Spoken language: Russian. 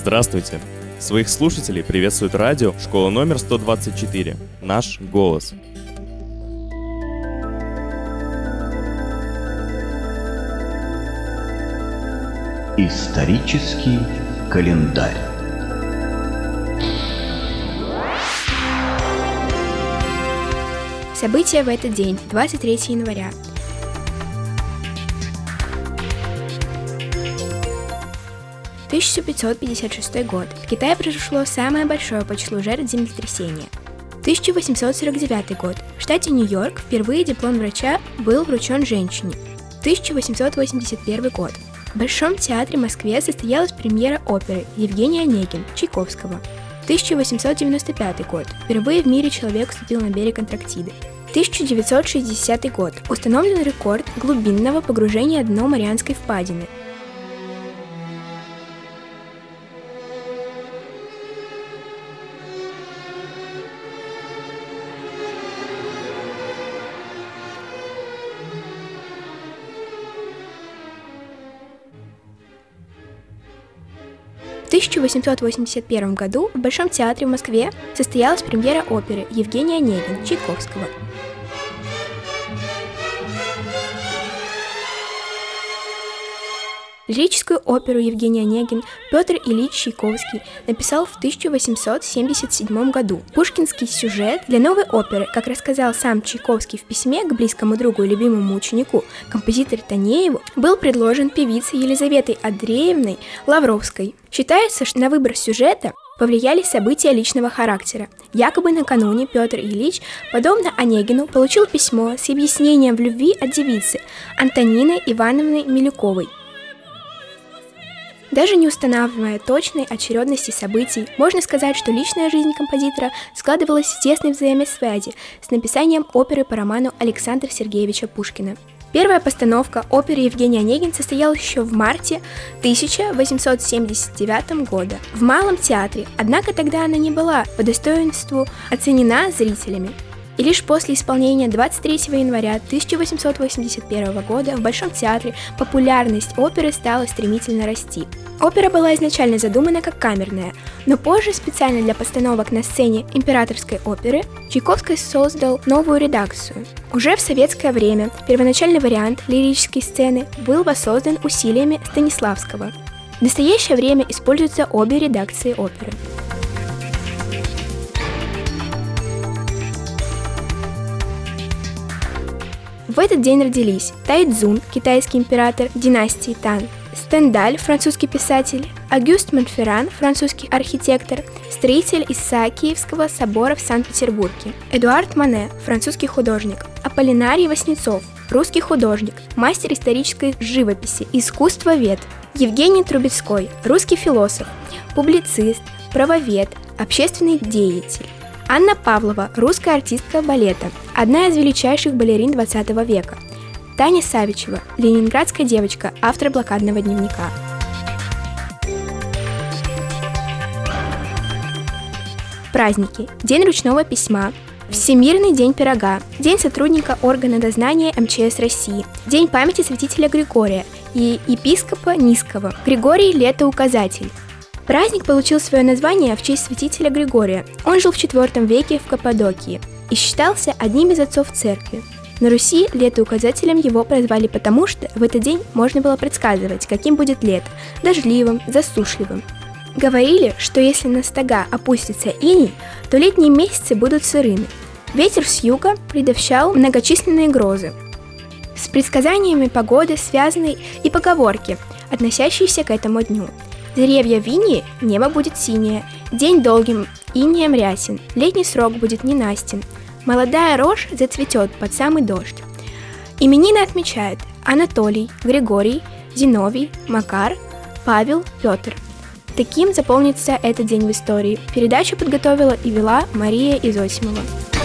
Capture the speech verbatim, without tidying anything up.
Здравствуйте! Своих слушателей приветствует радио «Школа номер сто двадцать четыре». Наш голос. Исторический календарь. События в этот день, двадцать третьего января. тысяча пятьсот пятьдесят шестой год. В Китае произошло самое большое по числу жертв землетрясения. тысяча восемьсот сорок девятый год. В штате Нью-Йорк впервые диплом врача был вручен женщине. тысяча восемьсот восемьдесят первый год. В Большом театре в Москве состоялась премьера оперы «Евгений Онегин» Чайковского. тысяча восемьсот девяносто пятый год. Впервые в мире человек вступил на берег Антарктиды. тысяча девятьсот шестидесятый год. Установлен рекорд глубинного погружения дна Марианской впадины. В тысяча восемьсот восемьдесят первом году в Большом театре в Москве состоялась премьера оперы «Евгений Онегин» Чайковского. Лирическую оперу «Евгений Онегин» Петр Ильич Чайковский написал в тысяча восемьсот семьдесят седьмом году. Пушкинский сюжет для новой оперы, как рассказал сам Чайковский в письме к близкому другу и любимому ученику, композитору Танееву, был предложен певицей Елизаветой Андреевной Лавровской. Считается, что на выбор сюжета повлияли события личного характера. Якобы накануне Петр Ильич, подобно Онегину, получил письмо с объяснением в любви от девицы Антонины Ивановны Милюковой. Даже не устанавливая точной очередности событий, можно сказать, что личная жизнь композитора складывалась в тесной взаимосвязи с написанием оперы по роману Александра Сергеевича Пушкина. Первая постановка оперы «Евгений Онегин» состоялась еще в марте тысяча восемьсот семьдесят девятого года в Малом театре, однако тогда она не была по достоинству оценена зрителями. И лишь после исполнения двадцать третьего января тысяча восемьсот восемьдесят первого года в Большом театре популярность оперы стала стремительно расти. Опера была изначально задумана как камерная, но позже специально для постановок на сцене Императорской оперы Чайковский создал новую редакцию. Уже в советское время первоначальный вариант лирической сцены был воссоздан усилиями Станиславского. В настоящее время используются обе редакции оперы. В этот день родились Тайцзун, китайский император династии Тан, Стендаль, французский писатель, Агюст Монферран, французский архитектор, строитель Исаакиевского собора в Санкт-Петербурге, Эдуард Мане, французский художник, Аполлинарий Васнецов, русский художник, мастер исторической живописи, искусствовед, Евгений Трубецкой, русский философ, публицист, правовед, общественный деятель. Анна Павлова, русская артистка балета, одна из величайших балерин двадцатого века. Таня Савичева, ленинградская девочка, автор блокадного дневника. Праздники. День ручного письма, Всемирный день пирога, День сотрудника органа дознания эм че эс России, День памяти святителя Григория и епископа Низкого, Григорий Летоуказатель. Праздник получил свое название в честь святителя Григория. Он жил в четвёртом веке в Каппадокии и считался одним из отцов церкви. На Руси летоуказателем его прозвали потому, что в этот день можно было предсказывать, каким будет лето – дождливым, засушливым. Говорили, что если на стога опустится иней, то летние месяцы будут сырыми. Ветер с юга предвещал многочисленные грозы. С предсказаниями погоды связаны и поговорки, относящиеся к этому дню. Деревья в инее, небо будет синее, день долгим инеем рясен, летний срок будет ненастен, молодая рожь зацветет под самый дождь. Именины отмечают Анатолий, Григорий, Зиновий, Макар, Павел, Петр. Таким заполнится этот день в истории. Передачу подготовила и вела Мария Изосимова.